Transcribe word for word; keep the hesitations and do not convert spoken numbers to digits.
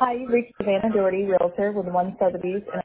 Hi, you've reached Savannah Doherty, Realtor with One Sotheby's.